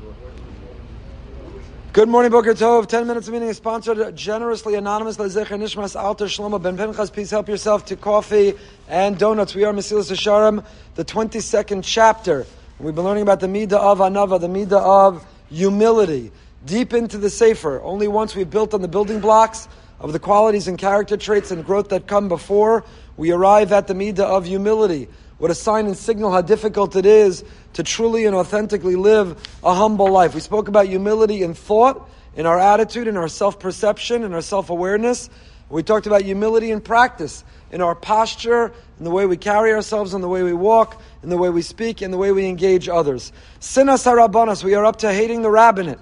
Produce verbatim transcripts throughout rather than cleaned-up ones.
Good morning, Boker Tov. Ten minutes of meeting is sponsored generously, anonymously. Zecher Nishmas Alter Shlomo Ben Pinchas. Please help yourself to coffee and donuts. We are Mesilas Yesharim, the twenty-second chapter. We've been learning about the Midah of Anava, the Midah of humility. Deep into the Sefer. Only once we've built on the building blocks of the qualities and character traits and growth that come before, we arrive at the Midah of humility. What a sign and signal how difficult it is to truly and authentically live a humble life. We spoke about humility in thought, in our attitude, in our self-perception, in our self-awareness. We talked about humility in practice, in our posture, in the way we carry ourselves, in the way we walk, in the way we speak, in the way we engage others. Sinas HaRabbanos, we are up to hating the rabbinate.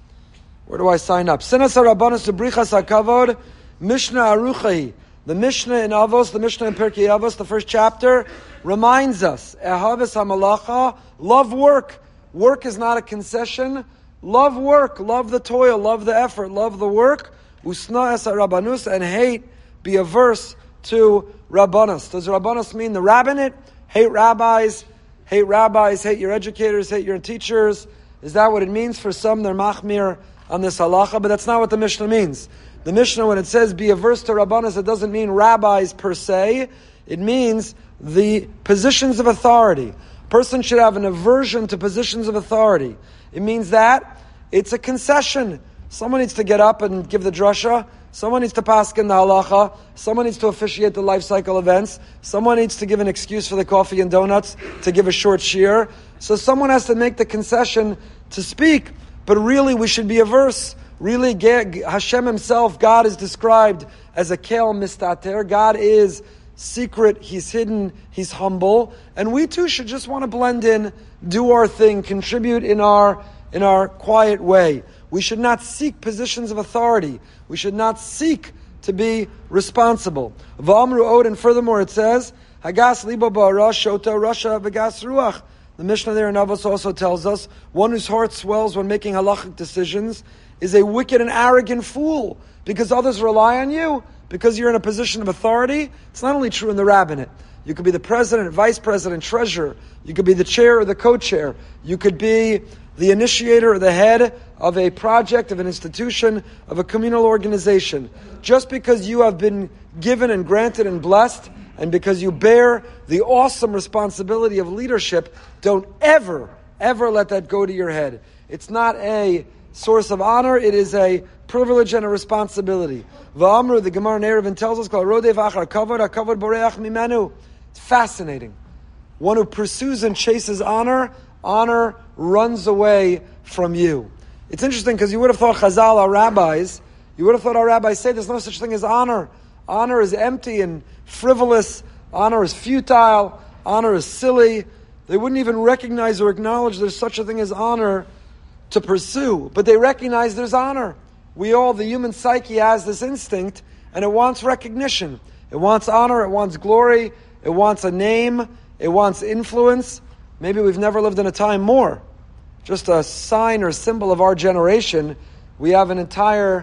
Where do I sign up? Sinas HaRabbanos to Brichas HaKavod, Mishnah Aruchahi. The Mishnah in Avos, the Mishnah in Pirkei Avos, the first chapter, reminds us, Ehaves HaMalacha, love work. Work is not a concession. Love work, love the toil, love the effort, love the work. Usna es HaRabbanus, and hate, be averse to Rabbanos. Does Rabbanos mean the rabbinate? Hate rabbis, hate rabbis, hate your educators, hate your teachers. Is that what it means? For some, they're machmir on this halacha, but that's not what the Mishnah means. The Mishnah, when it says be averse to Rabbanos, it doesn't mean rabbis per se. It means the positions of authority. A person should have an aversion to positions of authority. It means that it's a concession. Someone needs to get up and give the drasha. Someone needs to paskin the halacha. Someone needs to officiate the life cycle events. Someone needs to give an excuse for the coffee and donuts to give a short shiur. So someone has to make the concession to speak. But really, we should be averse. Really, Hashem himself, God is described as a kel mistater. God is secret, he's hidden, he's humble. And we too should just want to blend in, do our thing, contribute in our in our quiet way. We should not seek positions of authority. We should not seek to be responsible. V'amru od, and furthermore it says, Hagas libo ba'ara shota rasha v'gas ruach. The Mishnah there in Avos also tells us, one whose heart swells when making halachic decisions is a wicked and arrogant fool, because others rely on you, because you're in a position of authority. It's not only true in the rabbinate. You could be the president, vice president, treasurer. You could be the chair or the co-chair. You could be the initiator or the head of a project, of an institution, of a communal organization. Just because you have been given and granted and blessed, and because you bear the awesome responsibility of leadership, don't ever, ever let that go to your head. It's not a source of honor, it is a privilege and a responsibility. V'amru, the Gemara in Eruvin tells us, Rodev achar kavod, hakavod boreach mimenu. It's fascinating. One who pursues and chases honor, honor runs away from you. It's interesting because you would have thought Chazal, our rabbis, you would have thought our rabbis say there's no such thing as honor. Honor is empty and frivolous. Honor is futile. Honor is silly. They wouldn't even recognize or acknowledge there's such a thing as honor to pursue, but they recognize there's honor. We all, the human psyche has this instinct, and it wants recognition. It wants honor, it wants glory, it wants a name, it wants influence. Maybe we've never lived in a time more. Just a sign or symbol of our generation, we have an entire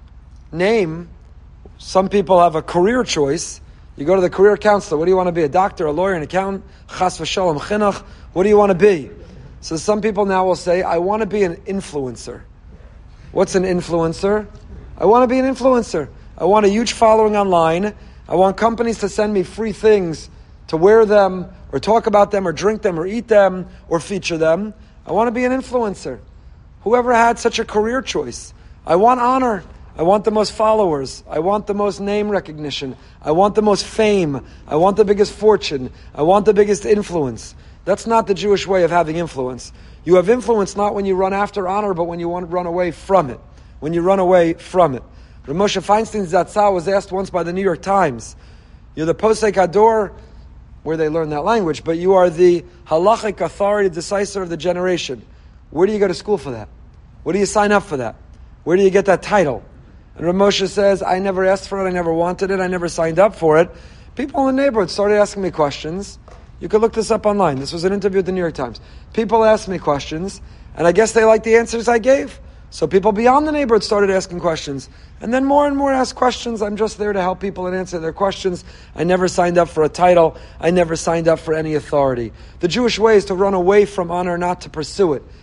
name. Some people have a career choice. You go to the career counselor, what do you want to be? A doctor, a lawyer, an accountant? Chas v'shalom, chinuch. What do you want to be? So some people now will say, I want to be an influencer. What's an influencer? I want to be an influencer. I want a huge following online. I want companies to send me free things to wear them, or talk about them, or drink them, or eat them, or feature them. I want to be an influencer. Whoever had such a career choice? I want honor. I want the most followers. I want the most name recognition. I want the most fame. I want the biggest fortune. I want the biggest influence. That's not the Jewish way of having influence. You have influence not when you run after honor, but when you want to run away from it. When you run away from it. Rav Moshe Feinstein Zatzal was asked once by the New York Times, you're the Posek Hador, where they learn that language, but you are the halachic authority, decisive of the generation. Where do you go to school for that? Where do you sign up for that? Where do you get that title? And Rav Moshe says, I never asked for it, I never wanted it, I never signed up for it. People in the neighborhood started asking me questions. You could look this up online. This was an interview at the New York Times. People asked me questions, and I guess they liked the answers I gave. So people beyond the neighborhood started asking questions. And then more and more asked questions. I'm just there to help people and answer their questions. I never signed up for a title. I never signed up for any authority. The Jewish way is to run away from honor, not to pursue it.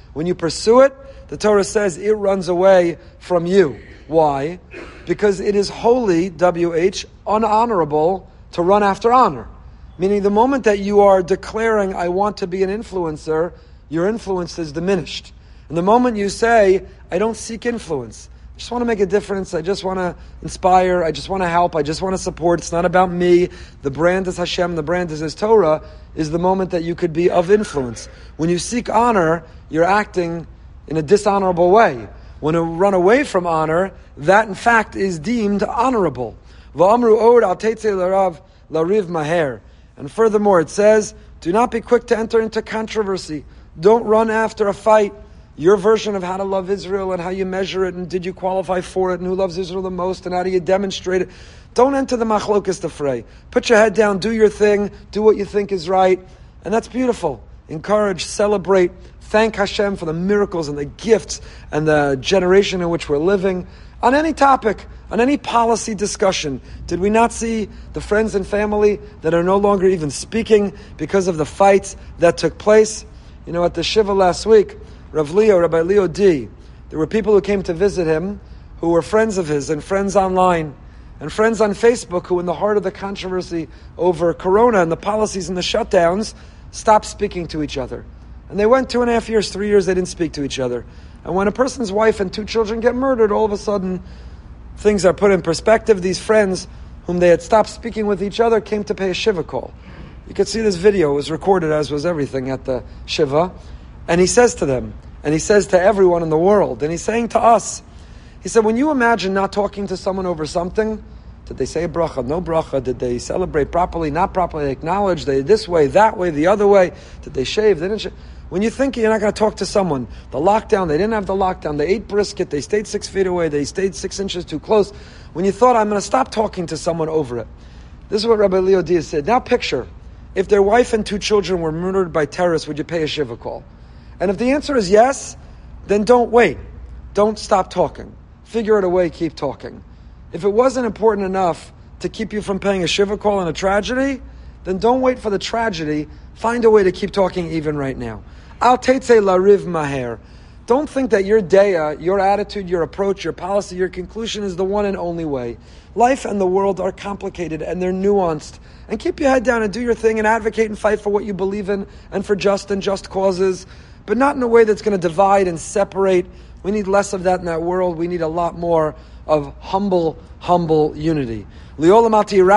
When you pursue it, the Torah says it runs away from you. Why? Because it is wholly, W H, unhonorable to run after honor. Meaning the moment that you are declaring, I want to be an influencer, your influence is diminished. And the moment you say, I don't seek influence, I just want to make a difference, I just want to inspire, I just want to help, I just want to support, it's not about me, the brand is Hashem, the brand is His Torah, is the moment that you could be of influence. When you seek honor, you're acting in a dishonorable way. When you run away from honor, that in fact is deemed honorable. V'amru od al teitzei larav lariv maher. And furthermore, it says, do not be quick to enter into controversy. Don't run after a fight. Your version of how to love Israel and how you measure it and did you qualify for it and who loves Israel the most and how do you demonstrate it. Don't enter the machlokas, the fray. Put your head down, do your thing, do what you think is right. And that's beautiful. Encourage, celebrate, thank Hashem for the miracles and the gifts and the generation in which we're living. On any topic, on any policy discussion, did we not see the friends and family that are no longer even speaking because of the fights that took place? You know, at the Shiva last week, Rav Leo, Rabbi Leo D, there were people who came to visit him who were friends of his and friends online and friends on Facebook who in the heart of the controversy over Corona and the policies and the shutdowns stopped speaking to each other. And they went two and a half years, three years, they didn't speak to each other. And when a person's wife and two children get murdered, all of a sudden things are put in perspective. These friends whom they had stopped speaking with each other came to pay a Shiva call. You could see this video, it was recorded as was everything at the Shiva. And he says to them, and he says to everyone in the world, and he's saying to us, he said, when you imagine not talking to someone over something, did they say a bracha, no bracha? Did they celebrate properly, not properly? They acknowledge, they this way, that way, the other way? Did they shave? They didn't shave? When you think you're not going to talk to someone, the lockdown, they didn't have the lockdown, they ate brisket, they stayed six feet away, they stayed six inches too close. When you thought, I'm going to stop talking to someone over it. This is what Rabbi Leo Diaz said. Now picture, if their wife and two children were murdered by terrorists, would you pay a Shiva call? And if the answer is yes, then don't wait. Don't stop talking. Figure out a way, keep talking. If it wasn't important enough to keep you from paying a Shiva call in a tragedy, then don't wait for the tragedy. Find a way to keep talking even right now. Al teitzei lariv maher. Don't think that your daya, your attitude, your approach, your policy, your conclusion is the one and only way. Life and the world are complicated and they're nuanced. And keep your head down and do your thing and advocate and fight for what you believe in and for just and just causes, but not in a way that's going to divide and separate. We need less of that in that world. We need a lot more of humble, humble unity. Don't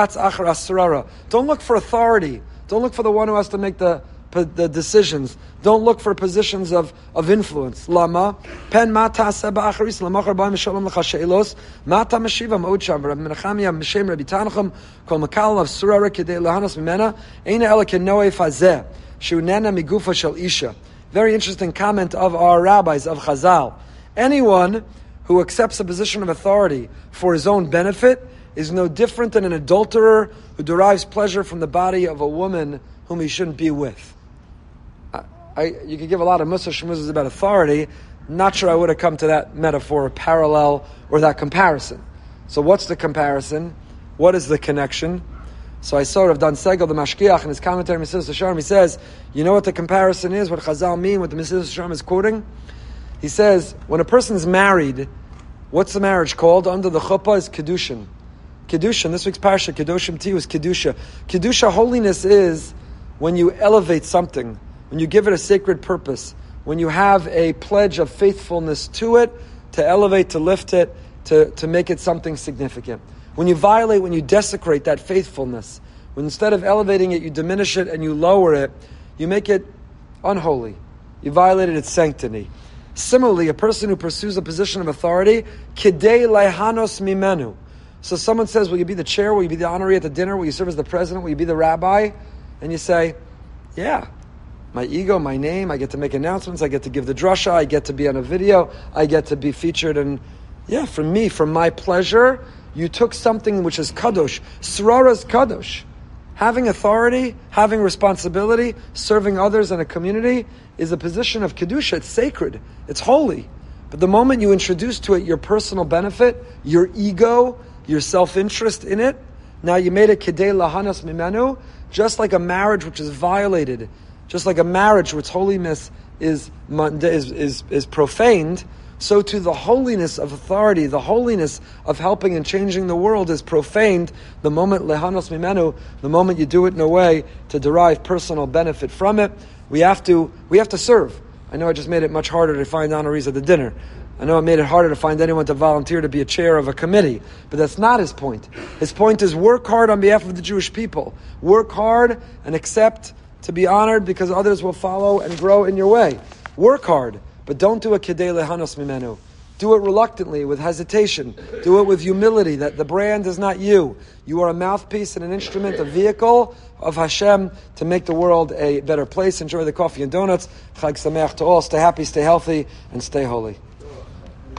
look for authority. Don't look for the one who has to make the the decisions. Don't look for positions of, of influence. Lama pen mata seba acharis lamachar ba mishalom lachashelos mata meshiva mocham Rabbi Menachem Mishem Rabbi Tanchum kol makal of surara kedei lahanos mimena eina ela kenoe fazeh shunena migufa shel isha. Very interesting comment of our rabbis of Chazal. Anyone who accepts a position of authority for his own benefit is no different than an adulterer who derives pleasure from the body of a woman whom he shouldn't be with. I, I, you could give a lot of Musa Shemuzas about authority. Not sure I would have come to that metaphor, or parallel, or that comparison. So what's the comparison? What is the connection? So I saw Rav Dan Segel, the Mashkiach, in his commentary, Mesilas Yesharim, he says, you know what the comparison is, what Chazal mean, what the Mesilas Yesharim is quoting? He says, when a person's married, what's the marriage called? Under the chuppah is Kedushin. Kedushin, this week's parasha, Kedoshim T, was Kedusha. Kedusha, holiness is when you elevate something, when you give it a sacred purpose, when you have a pledge of faithfulness to it, to elevate, to lift it, to, to make it something significant. When you violate, when you desecrate that faithfulness, when instead of elevating it, you diminish it and you lower it, you make it unholy. You violated its sanctity. Similarly, a person who pursues a position of authority, kidei leihanos mimenu. So someone says, will you be the chair? Will you be the honoree at the dinner? Will you serve as the president? Will you be the rabbi? And you say, yeah, my ego, my name, I get to make announcements, I get to give the drasha, I get to be on a video, I get to be featured. And yeah, for me, for my pleasure, you took something which is kadosh. Srara's kadosh. Having authority, having responsibility, serving others in a community is a position of kedusha. It's sacred. It's holy. But the moment you introduce to it your personal benefit, your ego, your self-interest in it, now you made it kedei lahanas mimenu, just like a marriage which is violated, just like a marriage which holiness is, is, is, is profaned, so too the holiness of authority, the holiness of helping and changing the world is profaned the moment lehanos mimenu, the moment you do it in a way to derive personal benefit from it. We have to, we have to serve. I know I just made it much harder to find honorees at the dinner. I know it made it harder to find anyone to volunteer to be a chair of a committee, but that's not his point. His point is work hard on behalf of the Jewish people. Work hard and accept to be honored because others will follow and grow in your way. Work hard, but don't do it kidei lehanos mimenu. Do it reluctantly, with hesitation. Do it with humility, that the brand is not you. You are a mouthpiece and an instrument, a vehicle of Hashem to make the world a better place. Enjoy the coffee and donuts. Chag Sameach to all. Stay happy, stay healthy, and stay holy.